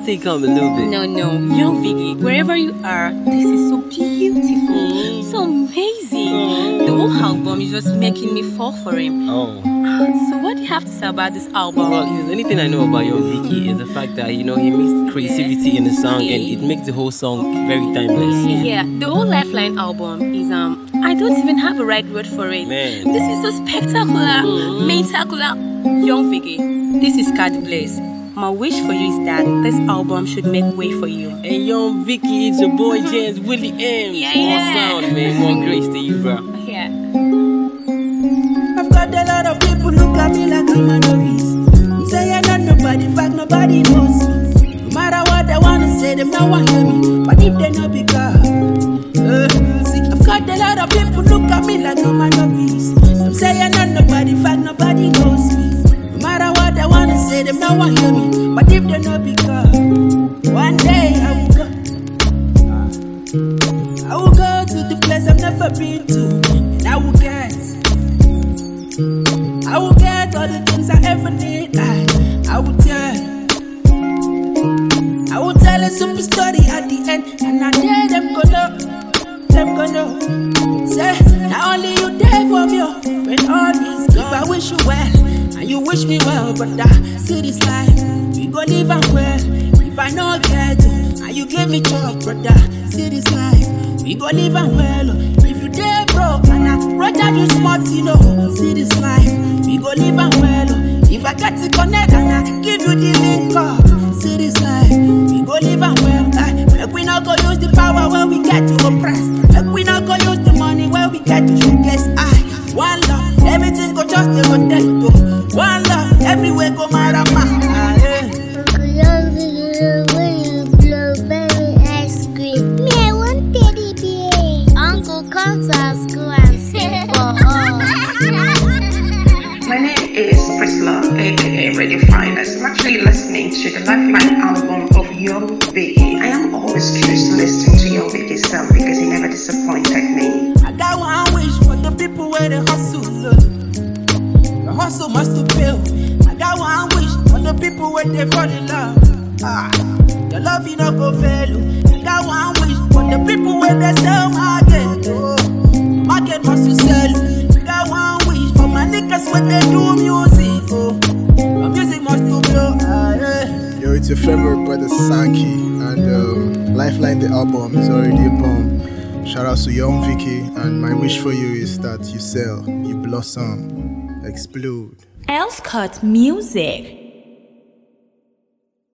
take calm a little bit. No, young Vicky, wherever you are, this is so beautiful, so amazing. The whole album is just making me fall for him. Oh. So what do you have to say about this album? Well, the only thing I know about Young Vicky is the fact that, he mixed creativity in the song and it makes the whole song very timeless. Yeah, the whole Lifeline album is, I don't even have a right word for it. Man. This is so spectacular, spectacular. Young Vicky, this is Cardi Blaze. My wish for you is that this album should make way for you. And Young Vicky, it's your boy James Willie M. Yeah. More sound, man. More grace to you, bro. Yeah. I've got a lot of people look at me like I'm a novice. I'm saying not nobody, in fact nobody knows me. No matter what they wanna say, them no one hear me. But if they know be God, see, I've got a lot of people look at me like I'm a novice. I'm saying not nobody, in fact nobody knows me. No matter what they wanna say, them no one hear me. But if they know be God, one day I will go to the place I've never been to, and I will get all the things I ever need. I will tell a super story at the end, and I dare them go know. Say, not only you there for me, when all is gone. If I wish you well, and you wish me well, but I see this life, we go live and well. If I know get and you give me job, brother, see this life, we go live and well. If you dare broke, and I rather you smart, see this life, we go live and well. If I get to connect and I give you the link up, see this life, we go live and well. Like we not go use the power when we get to oppress. Like we not go use the money when we get to showcase. One love, everything go just the rotate. One love, everywhere go marama. My name is Priscilla, aka Radio Finest. I'm actually listening to the Lifeline album of Young Vicky. I am always curious to listen to Young Vicky's song because he never disappointed me. I got one wish for the people where they hustle. The hustle must to pay. I got one wish for the people where they fall in love. The love you not go fail. I got one wish for the people where they sell market. Market must to sell. I got one wish for my niggas when they do music. My music must to blow. Yo, it's your favorite brother Sankey, and Lifeline the album is already a bomb. Shout out to Young Vicky, and my wish for you is that you sell, you blossom, explode. Elscott Music.